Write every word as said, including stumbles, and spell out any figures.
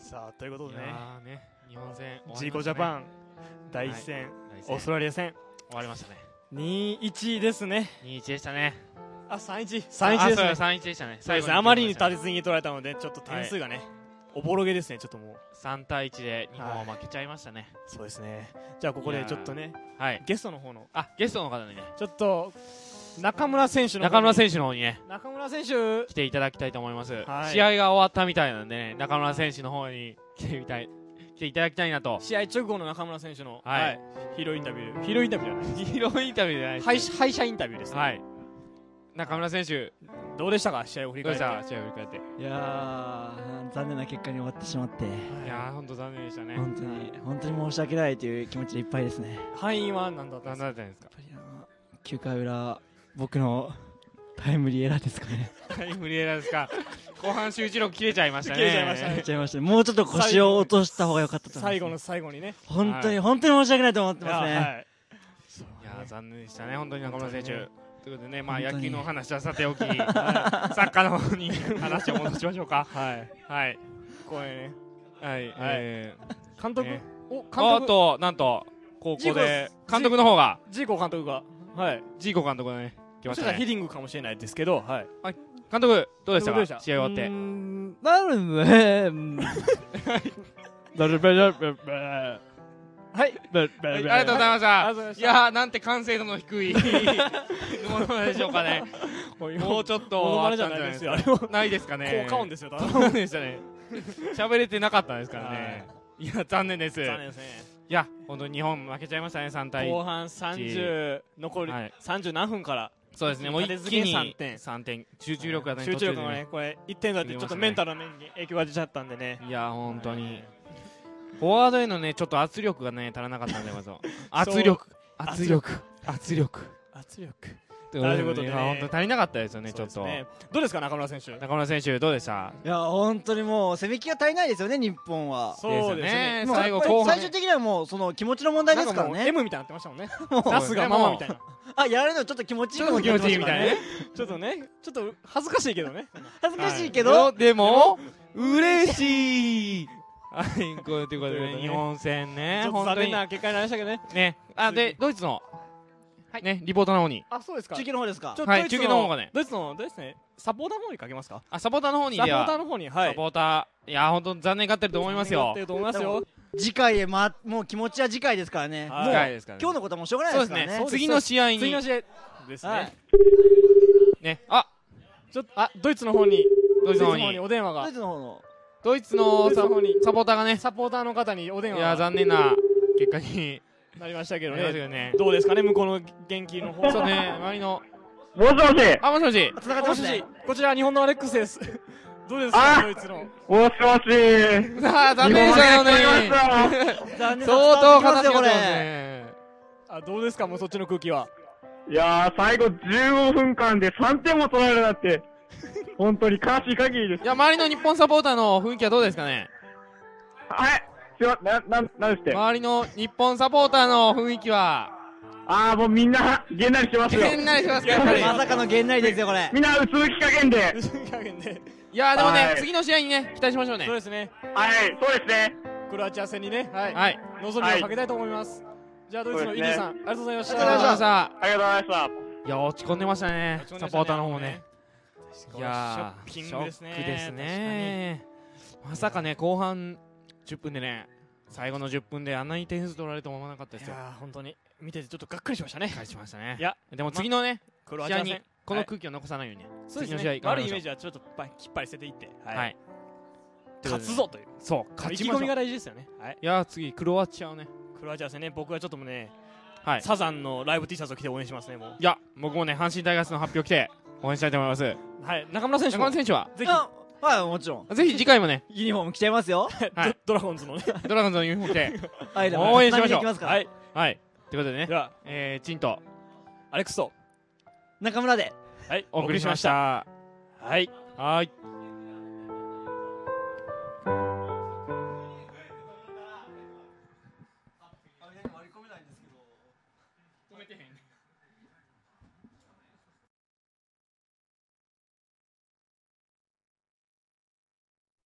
さあということでね、 ね日本戦ジーコジャパン第一戦、オーストラリア戦終わりましたね。 にたいいちですね。 にたいいちでしたね。 あ、さんたいいち さんたいいちですね。 さんたいいちでしたね。 そうですね、あまりに立て続けに取られたのでちょっと点数がね、おぼろげですね。ちょっともうさんたいいちで日本は負けちゃいましたね。 そうですね。じゃあここでちょっとね、ゲストの方のあゲストの方にねちょっと中村選手の中村選手の方にね中村選手来ていただきたいと思います。 はい、 試合が終わったみたいなんでね、中村選手の方に来てみたい来ていただきたいなと。 試合直後の中村選手の、 はいはい、ヒーローインタビューヒーローインタビューじゃないヒーローインタビューじゃない敗敗者インタビューですね。 はい、中村選手どうでしたか、試合を振り返って。 どうでした試合を振り返って。 いやー残念な結果に終わってしまって、いやー本当残念でしたね。 本当に本当に申し訳ないという気持ちでいっぱいですね。 敗因は何だったんですか。 何だったんですか。 きゅうかい裏僕のタイムリーエラーですかね。 タイムリーエラーですか。後半集中力切れちゃいましたね。 切れちゃいましたね。 切れちゃいましたね。もうちょっと腰を落とした方が良かったと思います。 最後の最後にね、 本当に、はい、本当に申し訳ないと思ってますね。いや、はい、 いや残念でしたね本当に中村選手。ということでね、まあ野球の話はさておき、はい、サッカーの方に話を戻しましょうか。 はいはい。これね、 はい、 はい、 えー、監督、 ね、 お監督あとなんと高校で監督の方がジーコ監督が、はい、 ジーコ監督がね来ましたね。 ヘディングかもしれないですけど、はい。 はい、監督どうでしたか試合終わって。 なるね。 なるべるべべ。はい、ありがとうございました。いやーなんて完成度の低いものでしょうかね。もうちょっとあったんじゃないですか。ないですかね。 効果音ですよ。 効果音でしたね。喋れてなかったですからね。いや残念です。 残念ですね。 いや本当に日本負けちゃいましたね。さんたい後半さんじゅう残りさんじゅう何分から。 そうですね、もう一気にさんてんさんてん集中力がね、 集中力がね、これいってんだってちょっとメンタルの面に影響が出ちゃったんでね。 いや本当にフォワードへのねちょっと圧力がね足らなかったんで、まず圧力圧力圧力圧力ということで本当に足りなかったですよね。ちょっとどうですか中村選手。 中村選手どうでした。 いや本当にもう攻め気が足りないですよね日本は。 そうですね。 最後後半最終的にはもうその気持ちの問題ですからね。 M みたいになってましたもんね。出すがママみたいな。 あやられるのちょっと気持ちいいかも。 気持ちいいみたいなね。 ちょっとねちょっと恥ずかしいけどね。 恥ずかしいけどでも嬉しい。はい、こういうことで日本戦ね、 本当に残念な結果になりましたけどね。 ね、あでドイツのねリポートの方に。 あそうですか。 中継の方ですか。 はい中継の方がね。 ドイツのですねサポーターの方にかけますか。 あサポーターの方に。 サポーターの方にはい。 サポーターいや本当残念がってると思いますよ。 と思いますよ。 次回へまもう気持ちは次回ですからね。 次回ですからね。 今日のことはもうしょうがないですからね。 次の試合に。 次の試合ですね。 ねあちょっとあドイツの方にドイツの方にお電話が。 ドイツの方のドイツのサポーターがね、 サポーターの方にお電話。 いや残念な結果になりましたけどね。どうですかね向こうの元気の方。 そうね周りの。 もしもし。 あもしもし。 繋がってますね。 こちら日本のアレックスです。どうですかドイツの。 もしもし。 さあ残念でしたよね。相当形がね。 あどうですかもうそっちの空気は。 いやー最後じゅうごふんかんでさんてんも取られるなんて。本当に悲しい限りです。 いや周りの日本サポーターの雰囲気はどうですかね。 はいすいませんなななんして周りの日本サポーターの雰囲気は。 ああもうみんなげんなりしてますよ。 げんなりしてますか。 まさかのげんなりですよこれ。 みんなうつむき加減で。 うつむき加減で。 いやでもね次の試合にね期待しましょうね。 そうですね。 はいそうですね。 クロアチア戦にねはい望みをかけたいと思います。じゃあドイツのイリーさんありがとうございました。 ありがとうございました。 ありがとうございました。 いや落ち込んでましたねサポーターの方もね。いやーショックですね。まさかね後半じゅっぷんでね最後のじゅっぷんであんなに点数取られると思わなかったですよ。 いや本当に見ててちょっとがっかりしましたね。 がっかりしましたね。 いやでも次のね試合にこのはい空気を残さないようにね次の試合試合悪いイメージはちょっときっぱり捨てていってはい勝つぞというそう勝ち意気込みが大事ですよね。 いや次クロアチアをねクロアチア戦ね僕はちょっともねはいサザンのライブ T シャツを着て応援しますね。もういや僕もね阪神タイガースの発表来て応援したいと思います。 はい中村選手中村選手はぜひはいもちろんぜひ次回もねユニフォーム着ちゃいますよ。 はいドラゴンズのねドラゴンズのユニフォーム着て応応援しましょう。 はいはいということでねではえーチンとアレックスと中村ではいお送りしました。 はいはい。